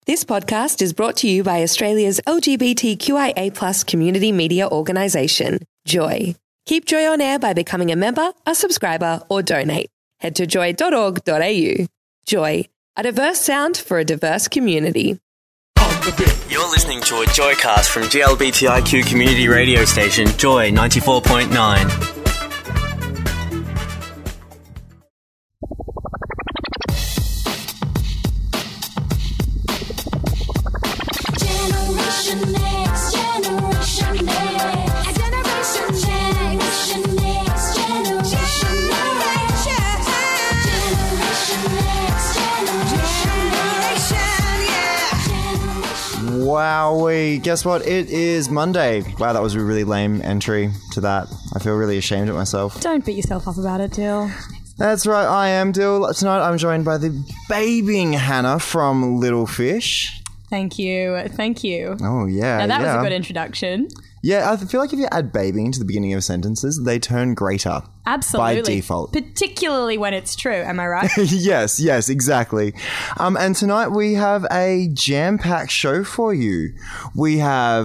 This podcast is brought to you by Australia's LGBTQIA+ community media organisation, Joy. Keep Joy on air by becoming a member, a subscriber, or donate. Head to joy.org.au. Joy, a diverse sound for a diverse community. You're listening to a Joycast from GLBTIQ community radio station, Joy 94.9. Wowee, guess what? It is Monday. Wow, that was a really lame entry to that. I feel really ashamed of myself. Don't beat yourself up about it, Dill. That's right, I am Dill. Tonight I'm joined by the babying Hannah from Little Fish. Thank you. Thank you. Oh, yeah. Now, that was a good introduction. Yeah, I feel like if you add babying to the beginning of sentences, they turn greater. Absolutely. By default. Particularly when it's true, am I right? Yes, exactly. And tonight we have a jam-packed show for you. We have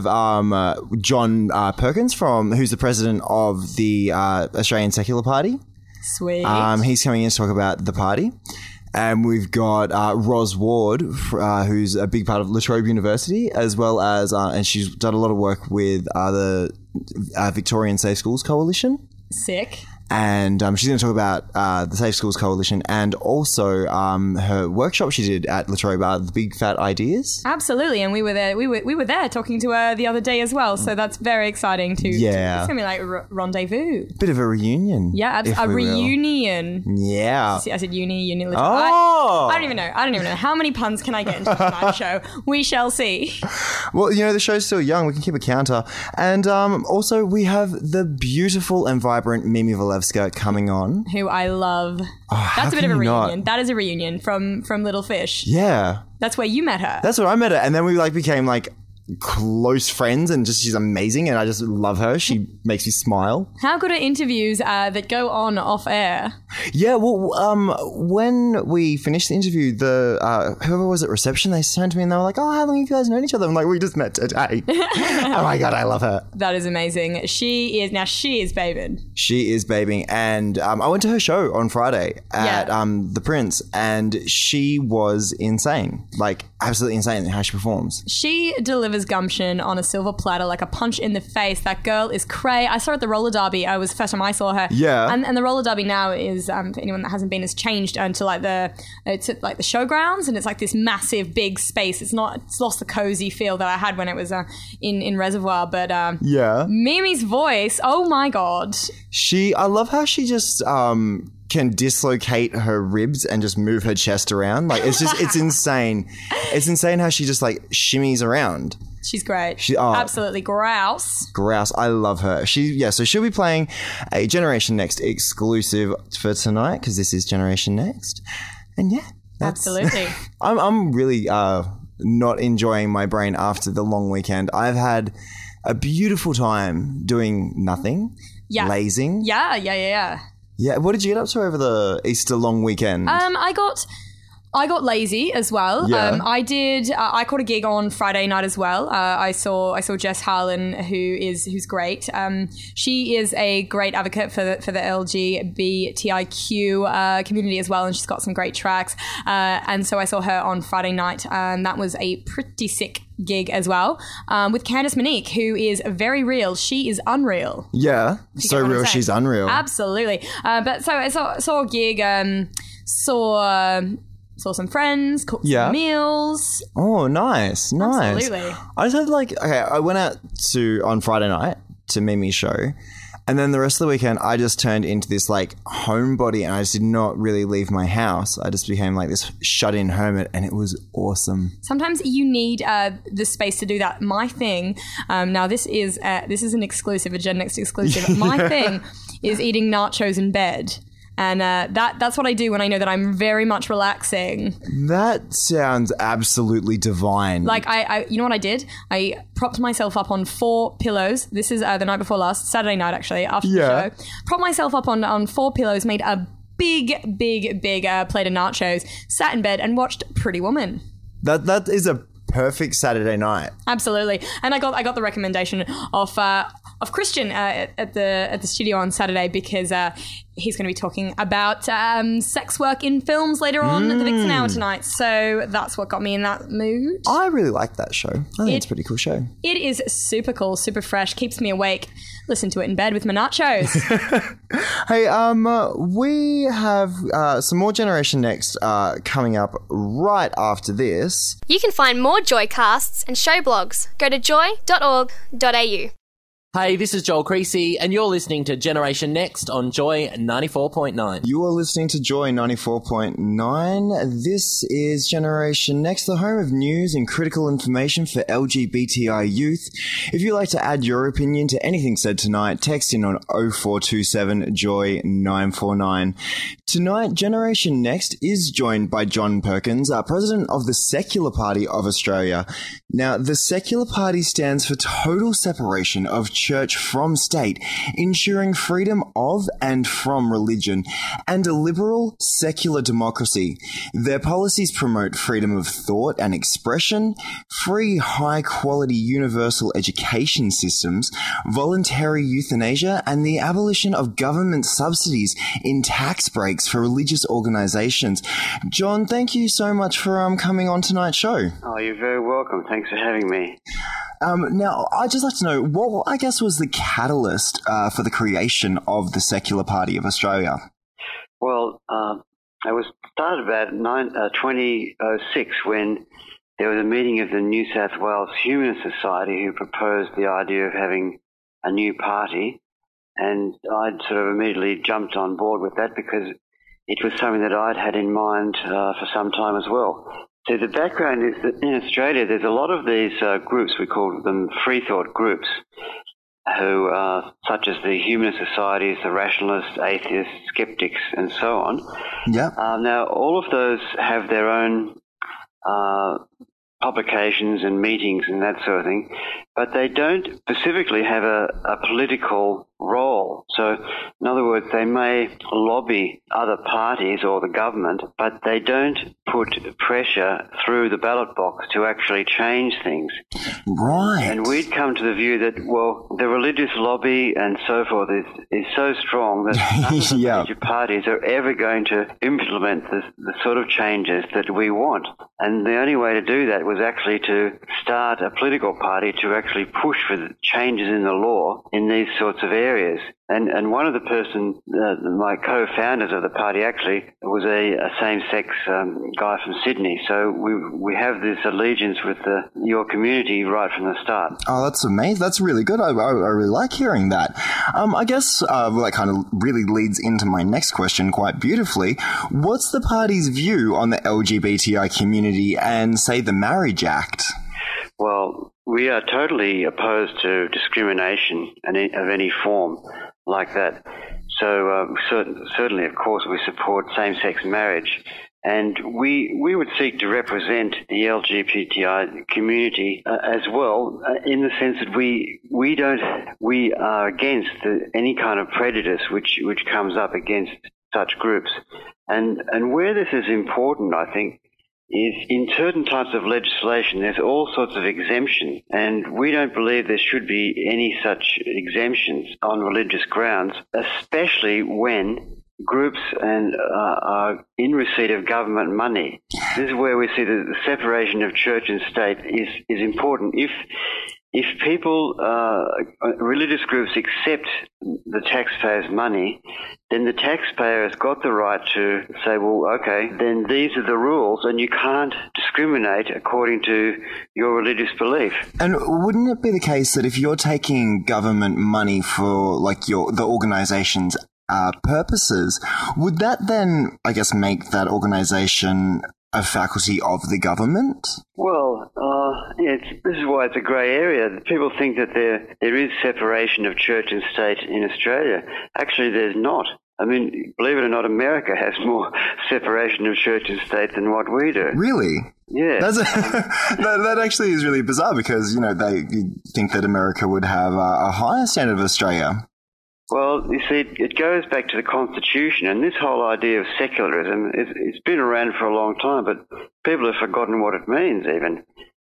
John Perkins, who's the president of the Australian Secular Party. Sweet. He's coming in to talk about the party. And we've got Ros Ward, who's a big part of La Trobe University, as well as, and she's done a lot of work with the Victorian Safe Schools Coalition. Sick. And she's going to talk about the Safe Schools Coalition and also her workshop she did at La Trobe, the Big Fat Ideas. Absolutely, and we were there. We were there talking to her the other day as well. So that's very exciting too. Yeah, it's gonna be like a rendezvous. Bit of a reunion. Yeah, a reunion. Yeah. I said uni. Oh, I don't even know. How many puns can I get into tonight's show? We shall see. Well, the show's still young. We can keep a counter. And also we have the beautiful and vibrant Mimi Valevska coming on. Who I love. Oh, that's a bit of a reunion. Not? That is a reunion from Little Fish. Yeah. That's where you met her. That's where I met her. And then we became close friends, and she's amazing, and I just love her. She makes me smile. How good are interviews that go on off air? Yeah, well, when we finished the interview, whoever was at reception, they turned to me and they were like, "Oh, how long have you guys known each other?" I'm like, "We just met today." Oh my god, I love her. That is amazing. She is babing. She is babing, and I went to her show on Friday at the Prince, and she was insane, absolutely insane in how she performs. She delivers gumption on a silver platter like a punch in the face. That girl is cray. I saw her at the roller derby. It was the first time I saw her. Yeah. And the roller derby now is, for anyone that hasn't been, has changed into it's at the showgrounds, and it's this massive big space. It's lost the cozy feel that I had when it was in Reservoir. But Mimi's voice, oh my god. I love how she just can dislocate her ribs and just move her chest around. It's insane. It's insane how she just shimmies around. She's great. Absolutely grouse. I love her. So she'll be playing a Generation Next exclusive for tonight, because this is Generation Next. And absolutely. I'm really not enjoying my brain after the long weekend. I've had a beautiful time doing nothing. Yeah. Lazing. Yeah. Yeah, what did you get up to over the Easter long weekend? I got lazy as well. Yeah. I caught a gig on Friday night as well. I saw Jess Harlan, who's great. She is a great advocate for the LGBTIQ community as well, and she's got some great tracks. And so I saw her on Friday night, and that was a pretty sick gig as well, with Candice Monique, who is very real. She is unreal. Yeah, so real she's unreal. Absolutely. But so I saw a gig, saw some friends, cooked some meals. Oh, nice. Absolutely. I just had I went out on Friday night to Mimi's show, and then the rest of the weekend I just turned into this homebody, and I just did not really leave my house. I just became this shut-in hermit, and it was awesome. Sometimes you need the space to do that. My thing, now this is an exclusive, a Gen Next exclusive. My thing is eating nachos in bed. And that's what I do when I know that I'm very much relaxing. That sounds absolutely divine. I you know what I did? I propped myself up on 4 pillows. This is the night before last, Saturday night actually, after the show. Propped myself up on 4 pillows, made a big plate of nachos, sat in bed and watched Pretty Woman. That is a perfect Saturday night. Absolutely. And I got the recommendation of Christian at the studio on Saturday because he's going to be talking about sex work in films later on at the Vixen Hour tonight. So that's what got me in that mood. I really like that show. I think it's a pretty cool show. It is super cool, super fresh, keeps me awake. Listen to it in bed with my nachos. Hey, we have some more Generation Next coming up right after this. You can find more Joycasts and show blogs. Go to joy.org.au. Hey, this is Joel Creasy, and you're listening to Generation Next on Joy 94.9. You are listening to Joy 94.9. This is Generation Next, the home of news and critical information for LGBTI youth. If you'd like to add your opinion to anything said tonight, text in on 0427 Joy 949. Tonight, Generation Next is joined by John Perkins, President of the Secular Party of Australia. Now, the Secular Party stands for total separation of church from state, ensuring freedom of and from religion, and a liberal, secular democracy. Their policies promote freedom of thought and expression, free, high-quality universal education systems, voluntary euthanasia, and the abolition of government subsidies in tax breaks for religious organisations. John, thank you so much for coming on tonight's show. Oh, you're very welcome. Thanks for having me. Now, I'd just like to know, what I guess was the catalyst for the creation of the Secular Party of Australia? Well, it was started about 2006 when there was a meeting of the New South Wales Humanist Society who proposed the idea of having a new party, and I'd sort of immediately jumped on board with that because it was something that I'd had in mind for some time as well. So the background is that in Australia there's a lot of these groups, we call them free thought groups, who such as the Humanist Societies, the Rationalists, Atheists, Skeptics, and so on. Yeah. Now, all of those have their own publications and meetings and that sort of thing, but they don't specifically have a political role. So, in other words, they may lobby other parties or the government, but they don't put pressure through the ballot box to actually change things. Right. And we'd come to the view that, well, the religious lobby and so forth is so strong that none of the major parties are ever going to implement the sort of changes that we want. And the only way to do that was actually to start a political party to actually push for the changes in the law in these sorts of areas. And one of the my co-founders of the party actually was a same-sex guy from Sydney. So we have this allegiance with your community right from the start. Oh, that's amazing. That's really good. I really like hearing that. I guess that kind of really leads into my next question quite beautifully. What's the party's view on the LGBTI community and, say, the Marriage Act? Well, we are totally opposed to discrimination of any form like that. So certainly, of course, we support same-sex marriage. And we would seek to represent the LGBTI community as well, in the sense that we are against any kind of prejudice which comes up against such groups. And where this is important, I think, is in certain types of legislation, there's all sorts of exemptions, and we don't believe there should be any such exemptions on religious grounds, especially when groups are in receipt of government money. This is where we see the separation of church and state is important. If people, religious groups accept the taxpayers' money, then the taxpayer has got the right to say, well, okay, then these are the rules and you can't discriminate according to your religious belief. And wouldn't it be the case that if you're taking government money for like the organization's purposes, would that then, I guess, make that organization a faculty of the government? Well, this is why it's a grey area. People think that there is separation of church and state in Australia. Actually, there's not. I mean, believe it or not, America has more separation of church and state than what we do. Really? Yeah. That actually is really bizarre because, they think that America would have a higher standard of Australia. Well, you see, it goes back to the Constitution, and this whole idea of secularism, it's been around for a long time, but people have forgotten what it means even.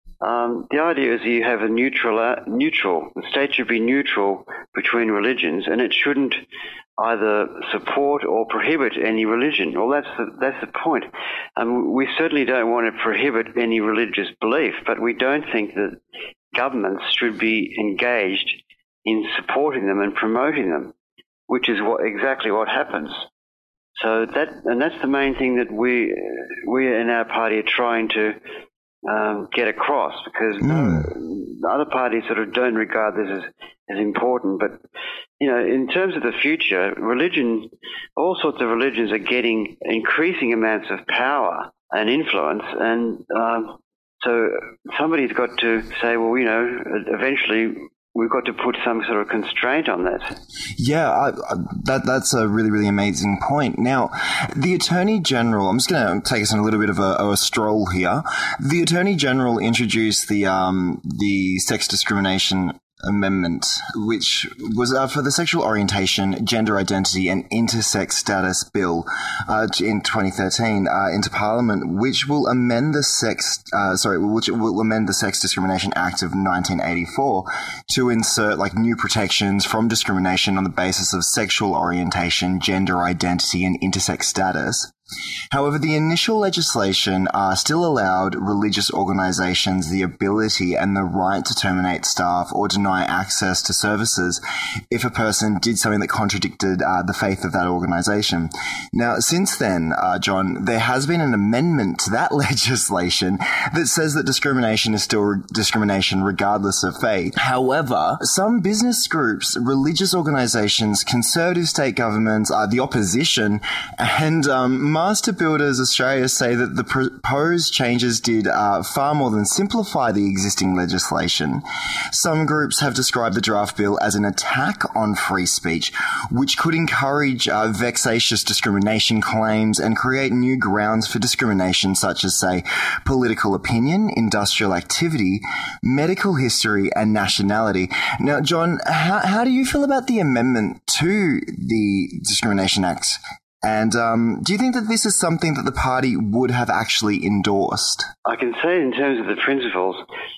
The idea is you have a neutral, the state should be neutral between religions, and it shouldn't either support or prohibit any religion. Well, that's the point. We certainly don't want to prohibit any religious belief, but we don't think that governments should be engaged in supporting them and promoting them, which is exactly what happens. So that's the main thing that we in our party are trying to get across, because other parties sort of don't regard this as important. But, in terms of the future, religion, all sorts of religions are getting increasing amounts of power and influence, and so somebody's got to say, well, eventually we've got to put some sort of constraint on that. Yeah, that's a really, really amazing point. Now, the Attorney General, I'm just going to take us on a little bit of a stroll here. The Attorney General introduced the Sex Discrimination Amendment, which was for the Sexual Orientation, Gender Identity and Intersex Status Bill in 2013 into Parliament, which will amend the Sex Discrimination Act of 1984 to insert new protections from discrimination on the basis of sexual orientation, gender identity and intersex status. However, the initial legislation still allowed religious organizations the ability and the right to terminate staff or deny access to services if a person did something that contradicted the faith of that organization. Now, since then, John, there has been an amendment to that legislation that says that discrimination is still discrimination regardless of faith. However, some business groups, religious organizations, conservative state governments, the opposition, and Master Builders Australia say that the proposed changes did far more than simplify the existing legislation. Some groups have described the draft bill as an attack on free speech, which could encourage vexatious discrimination claims and create new grounds for discrimination such as, say, political opinion, industrial activity, medical history, and nationality. Now, John, how do you feel about the amendment to the Discrimination Act? And do you think that this is something that the party would have actually endorsed? I can say in terms of the principles,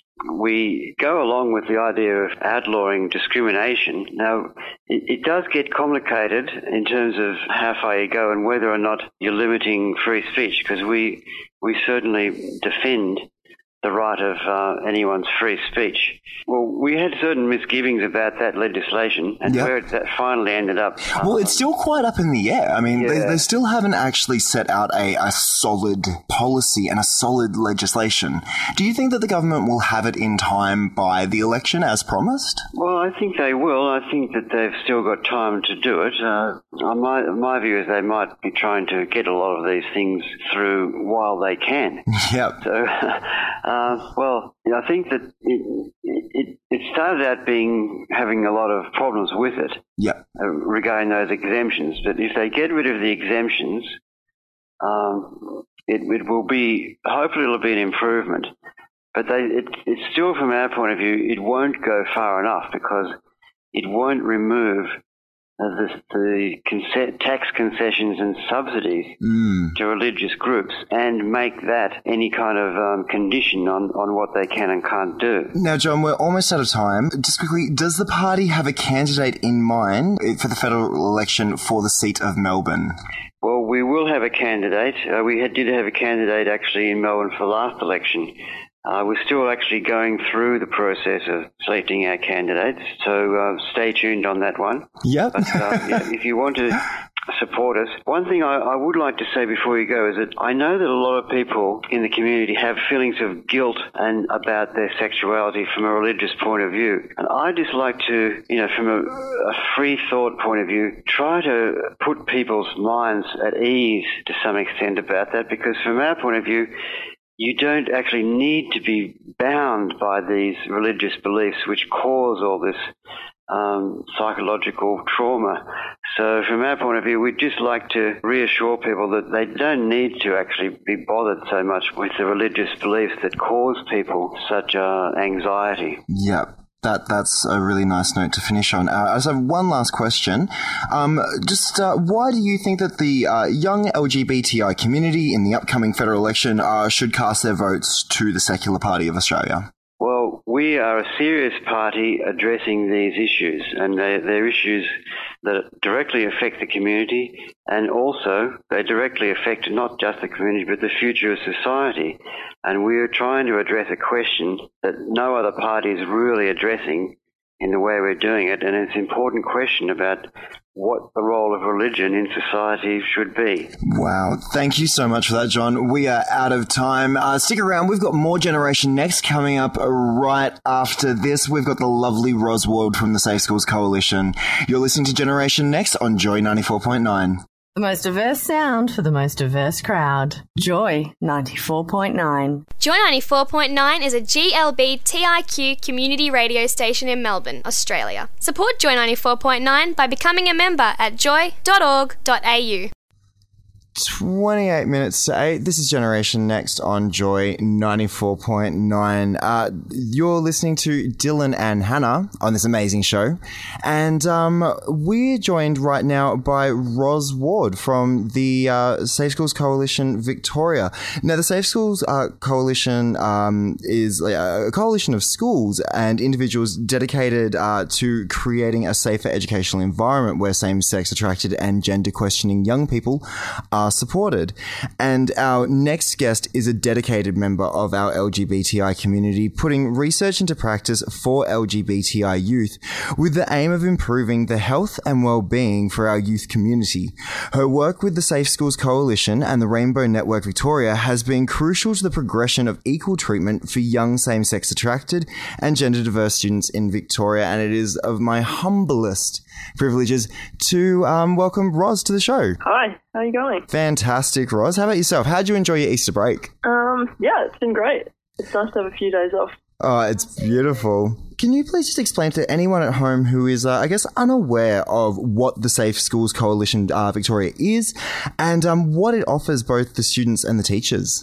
we go along with the idea of outlawing discrimination. Now, it does get complicated in terms of how far you go and whether or not you're limiting free speech, because we certainly defend the right of anyone's free speech. Well, we had certain misgivings about that legislation and where that finally ended up. Well, it's still quite up in the air. I mean, they still haven't actually set out a solid policy and a solid legislation. Do you think that the government will have it in time by the election as promised? Well, I think they will. I think that they've still got time to do it. My view is they might be trying to get a lot of these things through while they can. Yep. So, well, I think that it started out having a lot of problems with it. Yep. Regarding those exemptions. But if they get rid of the exemptions, it will be, hopefully it'll be an improvement. But it's still, from our point of view, it won't go far enough because it won't remove the tax concessions and subsidies to religious groups and make that any kind of condition on what they can and can't do. Now, John, we're almost out of time. Just quickly, does the party have a candidate in mind for the federal election for the seat of Melbourne? Well, we will have a candidate. We did have a candidate actually in Melbourne for last election. We're still actually going through the process of selecting our candidates, so stay tuned on that one. Yep. But, if you want to support us, one thing I would like to say before you go is that I know that a lot of people in the community have feelings of guilt and about their sexuality from a religious point of view. And I just like to, from a free thought point of view, try to put people's minds at ease to some extent about that, because from our point of view, you don't actually need to be bound by these religious beliefs which cause all this psychological trauma. So from our point of view, we'd just like to reassure people that they don't need to actually be bothered so much with the religious beliefs that cause people such anxiety. Yep. That's a really nice note to finish on. I just have one last question. Why do you think that the young LGBTI community in the upcoming federal election should cast their votes to the Secular Party of Australia? Well, we are a serious party addressing these issues, and they're issues that directly affect the community, and also they directly affect not just the community but the future of society. And we're trying to address a question that no other party is really addressing in the way we're doing it, and it's an important question about what the role of religion in society should be. Wow. Thank you so much for that, John. We are out of time. Stick around. We've got more Generation Next coming up right after this. We've got the lovely Ros Ward from the Safe Schools Coalition. You're listening to Generation Next on Joy 94.9. The most diverse sound for the most diverse crowd. Joy 94.9. Joy 94.9 is a GLBTIQ community radio station in Melbourne, Australia. Support Joy 94.9 by becoming a member at joy.org.au. 28 minutes to 8. This is Generation Next on Joy 94.9. You're listening to Dylan and Hannah on this amazing show. And we're joined right now by Ros Ward from the Safe Schools Coalition Victoria. Now, the Safe Schools Coalition is a coalition of schools and individuals dedicated to creating a safer educational environment where same-sex attracted and gender-questioning young people are supported. And our next guest is a dedicated member of our LGBTI community, putting research into practice for LGBTI youth with the aim of improving the health and well-being for our youth community. Her work with the Safe Schools Coalition and the Rainbow Network Victoria has been crucial to the progression of equal treatment for young same-sex attracted and gender-diverse students in Victoria, and it is of my humblest privileges to welcome Ros to the show. Hi, how are you going? Fantastic, Ros. How about yourself? How did you enjoy your Easter break? Yeah, it's been great. It's nice to have a few days off. Oh, it's beautiful. Can you please just explain to anyone at home who is, unaware of what the Safe Schools Coalition Victoria is and what it offers both the students and the teachers?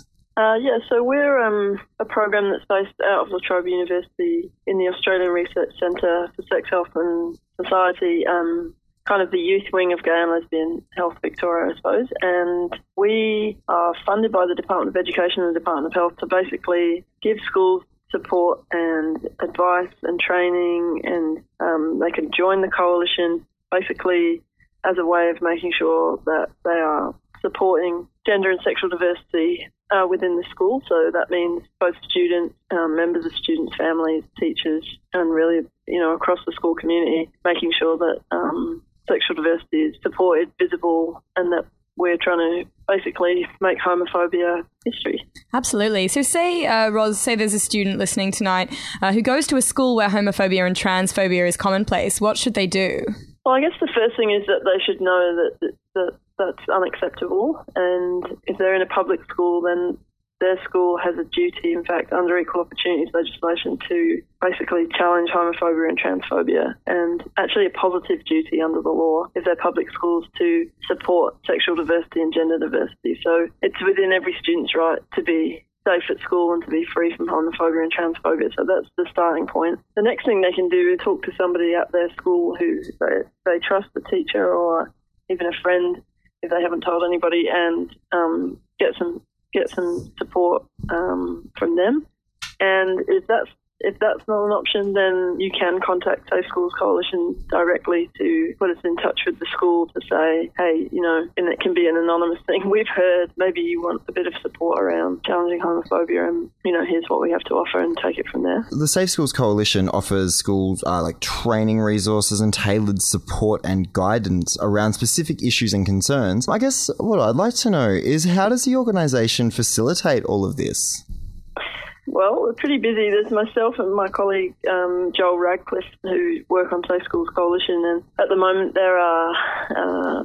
So we're a program that's based out of La Trobe University in the Australian Research Centre for Sex Health and Society, kind of the youth wing of Gay and Lesbian Health Victoria, I suppose. And we are funded by the Department of Education and the Department of Health to basically give schools support and advice and training, and they can join the coalition basically as a way of making sure that they are supporting gender and sexual diversity within the school. So that means both students, members of students' families, teachers, and really, across the school community, making sure that sexual diversity is supported, visible, and that we're trying to basically make homophobia history. Absolutely. So say, Ros, say there's a student listening tonight who goes to a school where homophobia and transphobia is commonplace. What should they do? Well, I guess the first thing is that they should know that that's unacceptable, and if they're in a public school, then their school has a duty, in fact, under equal opportunities legislation, to basically challenge homophobia and transphobia, and actually a positive duty under the law if they're public schools to support sexual diversity and gender diversity. So it's within every student's right to be safe at school and to be free from homophobia and transphobia. So that's the starting point. The next thing they can do is talk to somebody at their school who they trust, a teacher or even a friend if they haven't told anybody, and get some support from them. And if that's not an option, then you can contact Safe Schools Coalition directly to put us in touch with the school to say, hey, and it can be an anonymous thing. We've heard maybe you want a bit of support around challenging homophobia, and, here's what we have to offer, and take it from there. The Safe Schools Coalition offers schools training resources and tailored support and guidance around specific issues and concerns. I guess what I'd like to know is, how does the organisation facilitate all of this? Well, we're pretty busy. There's myself and my colleague Joel Radcliffe who work on Safe Schools Coalition, and at the moment there are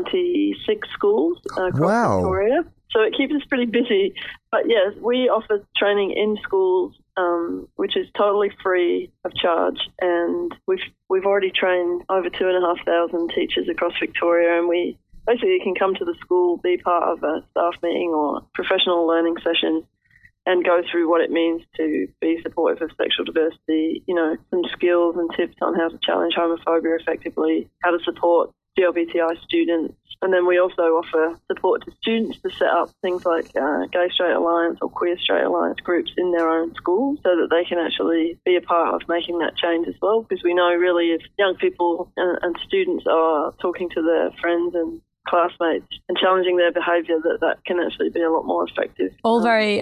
96 schools across Victoria. So it keeps us pretty busy. But yes, we offer training in schools, which is totally free of charge, and we've already trained over 2,500 teachers across Victoria, and we basically can come to the school, be part of a staff meeting or professional learning session, and go through what it means to be supportive of sexual diversity, some skills and tips on how to challenge homophobia effectively, how to support GLBTI students. And then we also offer support to students to set up things like Gay Straight Alliance or Queer Straight Alliance groups in their own schools so that they can actually be a part of making that change as well. Because we know really if young people and students are talking to their friends and classmates and challenging their behaviour, that can actually be a lot more effective. All very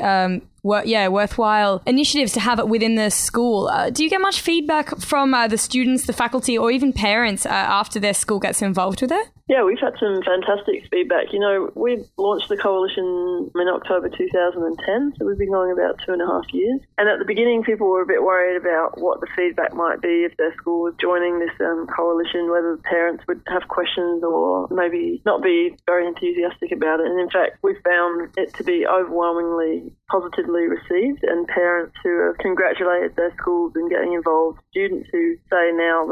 worthwhile initiatives to have it within the school. Do you get much feedback from the students, the faculty, or even parents after their school gets involved with it? Yeah, we've had some fantastic feedback. We launched the coalition in October 2010, so we've been going about 2.5 years. And at the beginning, people were a bit worried about what the feedback might be if their school was joining this coalition, whether the parents would have questions or maybe not be very enthusiastic about it. And in fact, we found it to be overwhelmingly positively received, and parents who have congratulated their schools in getting involved, students who say now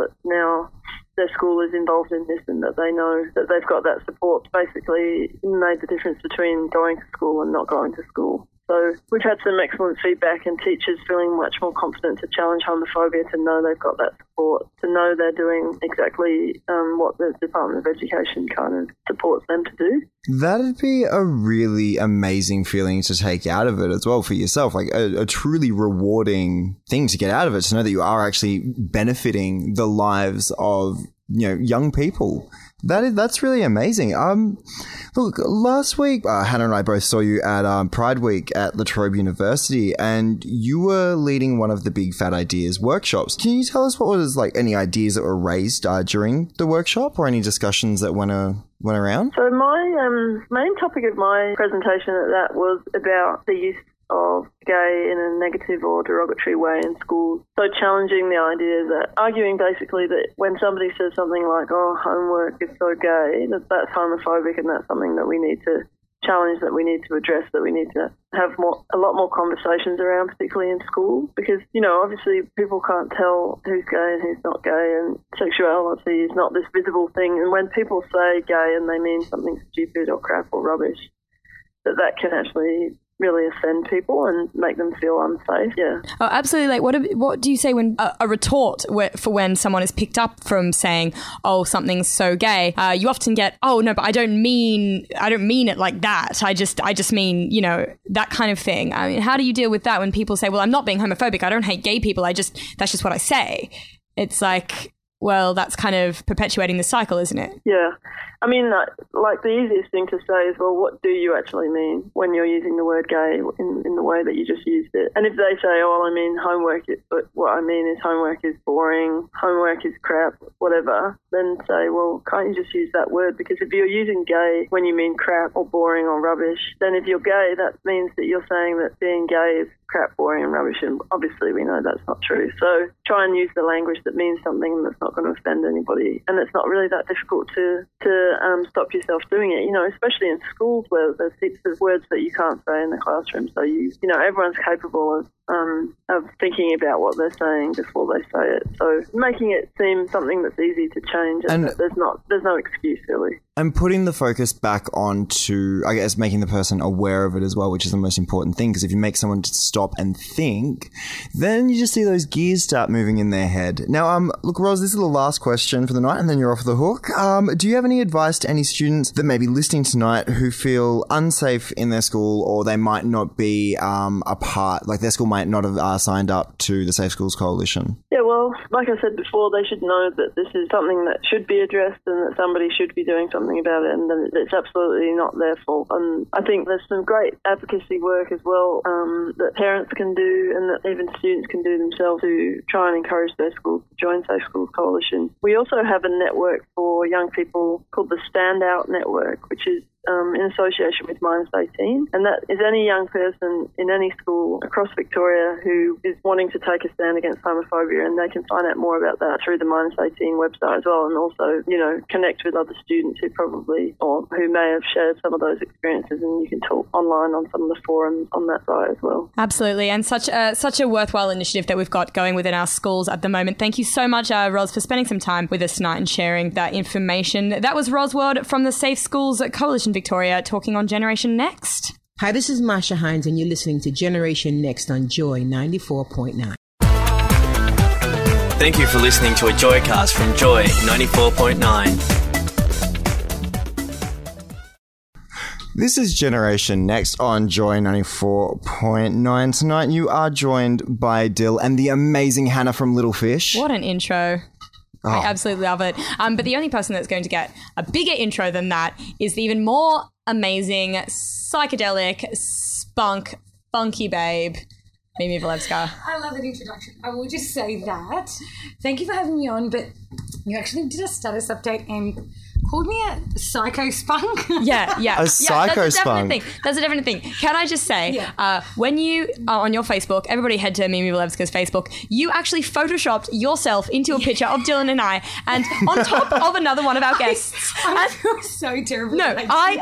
their school is involved in this and that they know that they've got that support, basically made the difference between going to school and not going to school. So we've had some excellent feedback, and teachers feeling much more confident to challenge homophobia, to know they've got that support, to know they're doing exactly what the Department of Education kind of supports them to do. That'd be a really amazing feeling to take out of it as well for yourself, like a truly rewarding thing to get out of it, to know that you are actually benefiting the lives of young people. That's really amazing. Look, last week, Hannah and I both saw you at Pride Week at La Trobe University, and you were leading one of the Big Fat Ideas workshops. Can you tell us what was any ideas that were raised during the workshop, or any discussions that went around? So my main topic of my presentation at that was about the use of gay in a negative or derogatory way in schools. So challenging the idea arguing basically that when somebody says something like, homework is so gay, that's homophobic, and that's something that we need to challenge, that we need to address, that we need to have a lot more conversations around, particularly in schools, because, obviously people can't tell who's gay and who's not gay, and sexuality is not this visible thing. And when people say gay and they mean something stupid or crap or rubbish, that can actually really offend people and make them feel unsafe. Yeah. Oh, absolutely. Like, what do you say when a retort for when someone is picked up from saying, "Oh, something's so gay"? You often get, "Oh no, but I don't mean it like that. I just mean that kind of thing." I mean, how do you deal with that when people say, "Well, I'm not being homophobic. I don't hate gay people. that's just what I say." It's like, well, that's kind of perpetuating the cycle, isn't it? Yeah. I mean, like the easiest thing to say is, well, what do you actually mean when you're using the word gay in the way that you just used it? And if they say, I mean homework, but what I mean is homework is boring, homework is crap, whatever, then say, well, can't you just use that word? Because if you're using gay when you mean crap or boring or rubbish, then if you're gay, that means that you're saying that being gay is crap, boring and rubbish, and obviously we know that's not true. So try and use the language that means something that's not going to offend anybody, and it's not really that difficult to stop yourself doing it, especially in schools where there's heaps of words that you can't say in the classroom. So everyone's capable of thinking about what they're saying before they say it. So making it seem something that's easy to change, and there's no excuse really. And putting the focus back onto, I guess, making the person aware of it as well, which is the most important thing. Because if you make someone stop and think, then you just see those gears start moving in their head. Now, look, Ros, this is the last question for the night, and then you're off the hook. Do you have any advice to any students that may be listening tonight who feel unsafe in their school, or they might not be a part, like their school might not have signed up to the Safe Schools Coalition? Yeah, well, like I said before, they should know that this is something that should be addressed, and that somebody should be doing something about it, and that it's absolutely not their fault. And I think there's some great advocacy work as well that parents can do, and that even students can do themselves to try and encourage their schools to join Safe Schools Coalition. We also have a network for young people called the Standout Network, which is in association with Minus 18, and that is any young person in any school across Victoria who is wanting to take a stand against homophobia, and they can find out more about that through the Minus 18 website as well, and also, connect with other students who probably, or who may have shared some of those experiences, and you can talk online on some of the forums on that site as well. Absolutely, and such a worthwhile initiative that we've got going within our schools at the moment. Thank you so much, Ros, for spending some time with us tonight and sharing that information. That was Ros Ward from the Safe Schools Coalition Victoria talking on Generation Next. Hi, this is Masha Hines, and you're listening to Generation Next on Joy 94.9. Thank you for listening to a Joycast from Joy 94.9. This is Generation Next on Joy 94.9. Tonight you are joined by Dill and the amazing Hannah from Little Fish. What an intro. I absolutely love it. But the only person that's going to get a bigger intro than that is the even more amazing, psychedelic, spunk, funky babe, Mimi Vilevska. I love that introduction. I will just say that. Thank you for having me on, but you actually did a status update and called me a psycho spunk. Yeah. A psycho spunk. That's a definite thing. Can I just say, when you are on your Facebook, everybody head to Mimi Vilevska's Facebook, you actually photoshopped yourself into a picture of Dylan and I, and on top of another one of our guests. I feel so terrible. No,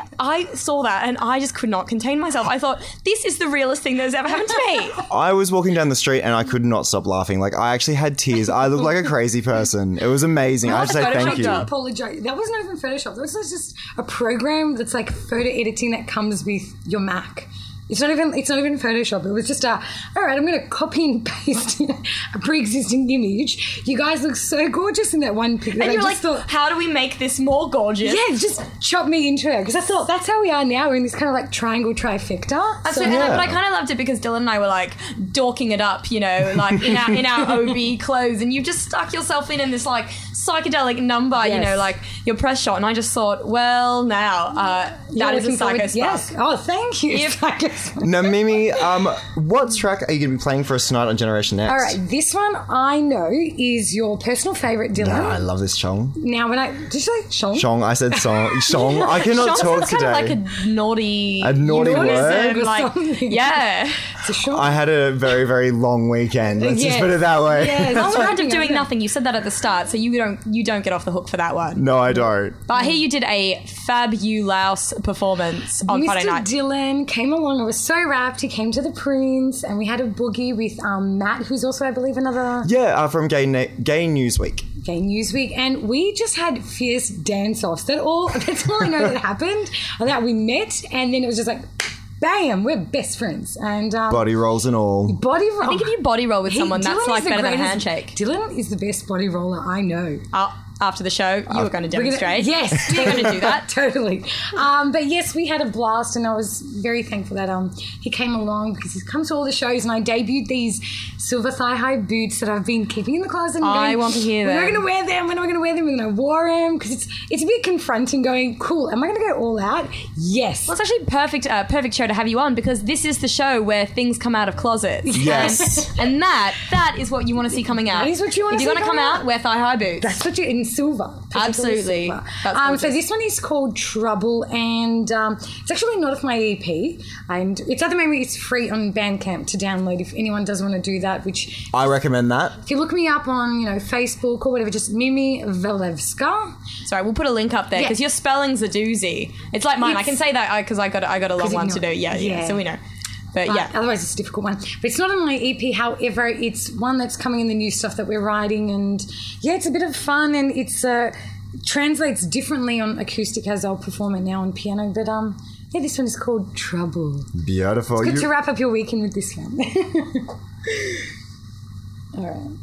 I saw that and I just could not contain myself. I thought, this is the realest thing that has ever happened to me. I was walking down the street and I could not stop laughing. Like, I actually had tears. I looked like a crazy person. It was amazing. I have to say thank you. I apologize. That wasn't even Photoshop. That was just a program that's like photo editing that comes with your Mac. It's not even Photoshop. It was just all right, I'm going to copy and paste a pre-existing image. You guys look so gorgeous in that one picture. And you're like, how do we make this more gorgeous? Yeah, just chop me into it. Because I thought that's how we are now. We're in this kind of like triangle trifecta. Absolutely. But I kind of loved it because Dylan and I were like dorking it up, you know, like in our OB clothes. And you just stuck yourself in this like psychedelic number, you know, like your press shot. And I just thought, well, now that is a psycho spunk. Yes. Oh, thank you. Now, Mimi, what track are you going to be playing for us tonight on Generation Next? All right, this one I know is your personal favourite, Dylan. No, I love this song. Now, did you say song? Song, I said song. Song. I cannot talk today. Kind of like a naughty word. Like, yeah. I had a very, very long weekend. Let's just put it that way. Yeah, that's random doing nothing. You said that at the start, so you don't get off the hook for that one. No, I don't. But I hear you did a fabulous performance on Friday night. Mr. Dylan came along. I was so wrapped. He came to the Prince, and we had a boogie with Matt, who's also, I believe, another... Yeah, from Gay Newsweek. Gay Newsweek, and we just had fierce dance-offs. That's all I know that happened. That we met, and then it was just like... Bam! We're best friends. And body rolls and all. Body roll. I think if you body roll with someone, that's like better than a handshake. Dylan is the best body roller I know. After the show, you were going to demonstrate. Yes. You're going to do that. Totally. But yes, we had a blast, and I was very thankful that he came along because he's come to all the shows, and I debuted these silver thigh-high boots that I've been keeping in the closet. I want to hear them. We're not going to wear them. We're not going to wear them. And then I wore them because it's a bit confronting going, cool, am I going to go all out? Yes. Well, it's actually perfect show to have you on because this is the show where things come out of closets. Yes. And that is what you want to see coming out. That is what you want to see. If you're going to come out, wear thigh-high boots. That's what in silver. Absolutely. Silver. So this one is called Trouble, and it's actually not off my EP, and it's at the moment it's free on Bandcamp to download if anyone does want to do that, which I recommend that. If you look me up on Facebook or whatever, just Mimi Vilevska. Sorry, we'll put a link up there because your spelling's a doozy. It's like mine. I can say that because I got a long one to do. Yeah, so we know. But otherwise it's a difficult one. But it's not on my EP, however, it's one that's coming in the new stuff that we're writing, and it's a bit of fun, and it's translates differently on acoustic as I'll perform it now on piano. But this one is called Trouble. Beautiful. It's good to wrap up your weekend with this one. All right.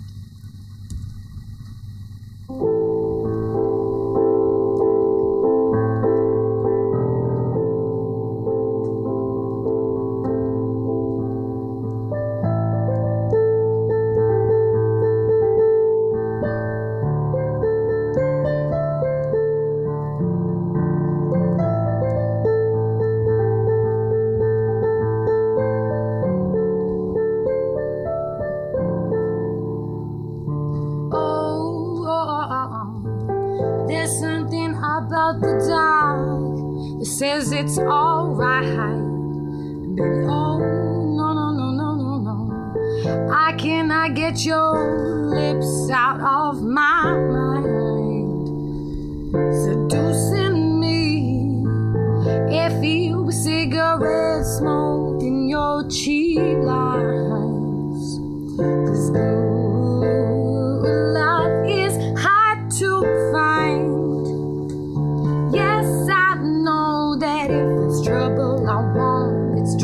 Says it's all right, baby. Oh, no. I cannot get your lips out of my mind, seducing me. It feels cigarette smoke in your cheap lines. 'Cause good love is hard to find. Yes, I know that if it's trouble I want, it's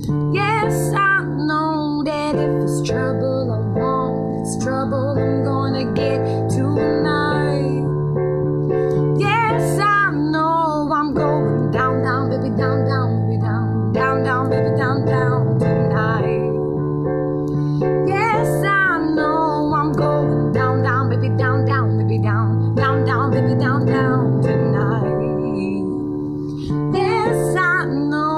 Yes, I know that if it's trouble I want, it's trouble I'm gonna get tonight. Yes, I know I'm going down, down, baby, down, down, baby, down, down, down, baby, down, down tonight. Yes, I know I'm going down, down, baby, down, down, baby, down, down, down, baby, down, down tonight. Yes, I know.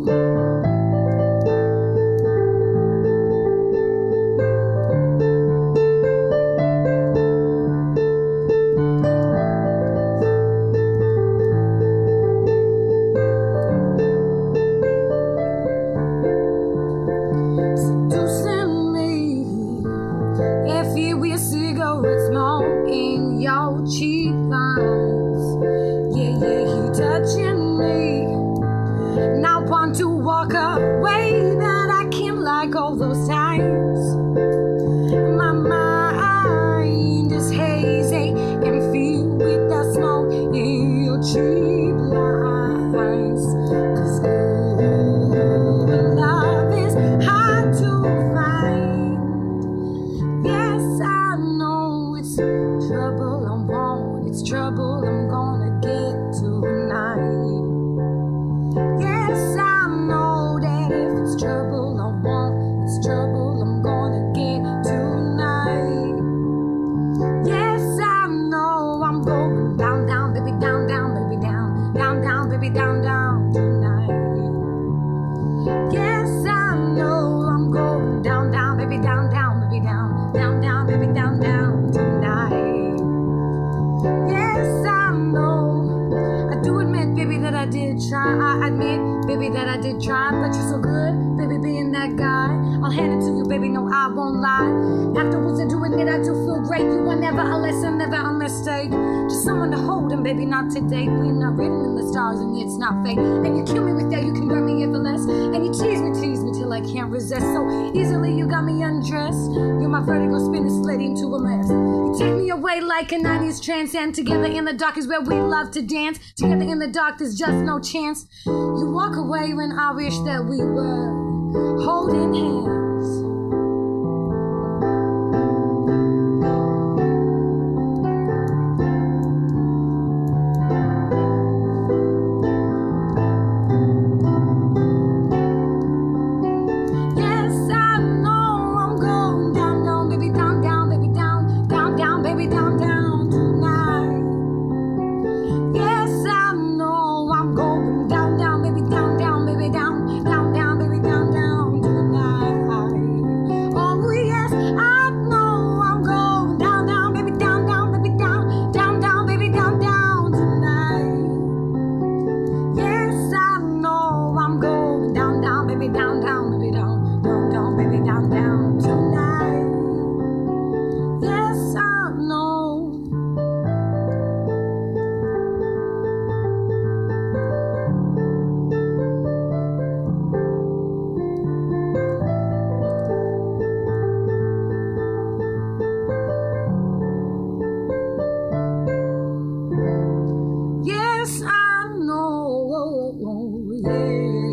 Seducing me, if you with cigarette smoke in your cheek lines. Yeah, yeah, he touching me. Now want to walk away, that I can't like all those times. My mind is hazy and filled with the smoke in your cheek lines. 'Cause love is hard to find. Yes, I know it's trouble I want, it's trouble I'm gonna get tonight. Yes, I know that if it's trouble I want, it's trouble I'm gonna get tonight. Yes, I know I'm going down, down, baby, down, down, baby, down, down, down, baby, down, down tonight. Yes, I know I'm going down, down, baby, down, down, baby, down, down, down, baby, down, down tonight. Yes, I know. I do admit, baby, that I did try. I admit, baby, that I did try. But you're so good, baby, being that guy. I'll hand it to you, baby, no, I won't lie. Afterwards, I do admit I do feel great. You were never a lesson, never a mistake. Just someone to hold and, baby, not today. We're not written in the stars and it's not fate. And you kill me with that, you can burn me if less. And you tease me till I can't resist. So easily you got me undressed. You're my vertigo spinning slid into a mess. You take me away like a 90s trance. And together in the dark is where we love to dance. Together in the dark there's just no chance. You walk away when I wish that we were holding hands. Yes, I know I'm going down, down, baby, down, down, baby, down, down, down, baby, down, down tonight. Yes, I know I'm going down, down, baby, down, down, baby, down, down, down, baby, down, down tonight. Oh, yes, I know I'm going down, down, baby, down, down, baby, down, down, down, baby, down, down tonight. Yes, I know I'm going down, down, baby, down, down, baby, down, down, down, baby, down, down tonight. Yes, I know. Yes, I know. Yeah.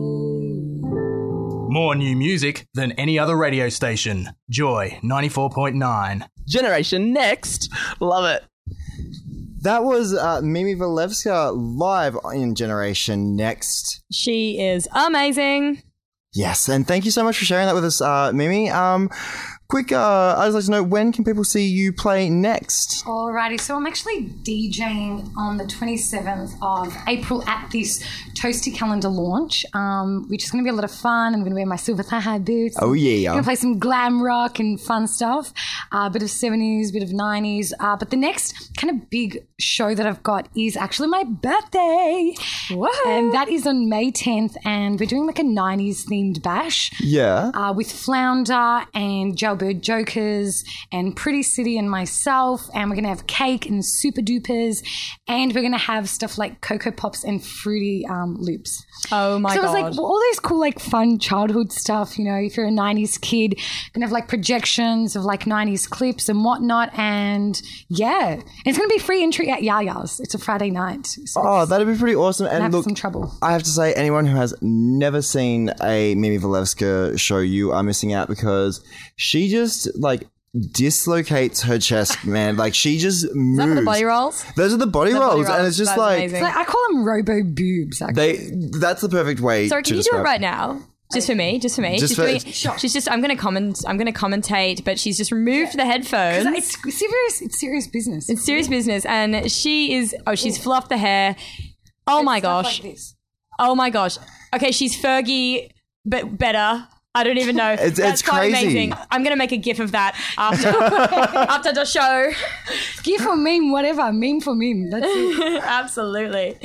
More new music than any other radio station. Joy 94.9. Generation Next. Love it. That was Mimi Valevska live in Generation Next. She is amazing. Yes, and thank you so much for sharing that with us, Mimi. Quick, I'd just like to know, when can people see you play next? Alrighty, so I'm actually DJing on the 27th of April at this Toasty Calendar launch, which is going to be a lot of fun. I'm going to wear my silver thigh-high boots. Oh, yeah. I'm going to play some glam rock and fun stuff, a bit of 70s, bit of 90s. But the next kind of big show that I've got is actually my birthday. Whoa. And that is on May 10th, and we're doing like a 90s themed bash. Yeah. With Flounder and Joe Bird Jokers and Pretty City and myself, and we're going to have cake and Super Dupers, and we're going to have stuff like Cocoa Pops and Fruity Loops. Oh my God. So it was God. like all those cool, like fun childhood stuff, you know, if you're a 90s kid, going to have like projections of like 90s clips and whatnot, and yeah. And it's going to be free entry at Yaya's. It's a Friday night. So that'd be pretty awesome. And have look, some trouble. I have to say, anyone who has never seen a Mimi Walewska show, you are missing out, because she just like dislocates her chest, man. Like she just moves. Is that for the body rolls? Those are the body rolls, and it's just That's like, amazing. I call them robo boobs. Actually. that's the perfect way. Sorry, can to you do it describe right now? Just for me. Just She's for- doing, she's just. I'm going to commentate, but she's just removed the headphones. It's serious business. It's serious business, and she is. Oh, she's fluffed the hair. Oh my gosh. Like this. Oh my gosh. Okay, she's Fergie, but better. I don't even know. It's That's quite crazy. amazing. I'm going to make a gif of that after the show. GIF or meme, whatever. Meme for meme. That's it. Absolutely.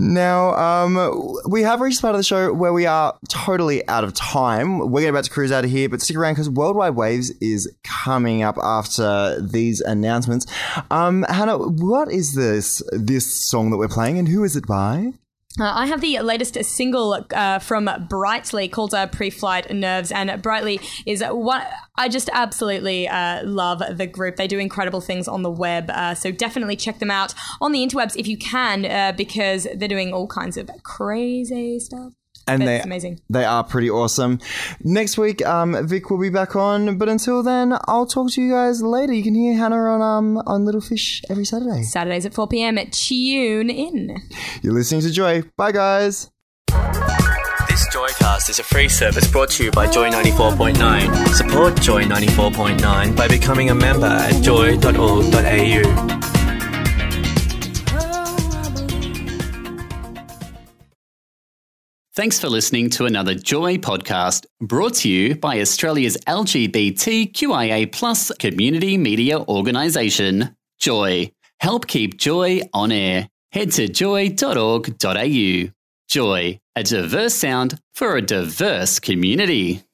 Now, we have reached the part of the show where we are totally out of time. We're about to cruise out of here, but stick around because Worldwide Waves is coming up after these announcements. Hannah, what is this song that we're playing, and who is it by? I have the latest single from Brightly called Pre-Flight Nerves, and Brightly is what I just absolutely love the group. They do incredible things on the web, so definitely check them out on the interwebs if you can, because they're doing all kinds of crazy stuff. And It's amazing. They are pretty awesome. Next week, Vic will be back on, but until then, I'll talk to you guys later. You can hear Hannah on Little Fish every Saturday. Saturdays at 4 p.m. Tune in. You're listening to Joy. Bye, guys. This Joycast is a free service brought to you by Joy 94.9. Support Joy 94.9 by becoming a member at joy.org.au. Thanks for listening to another Joy podcast brought to you by Australia's LGBTQIA+ community media organisation, Joy. Help keep Joy on air. Head to joy.org.au. Joy, a diverse sound for a diverse community.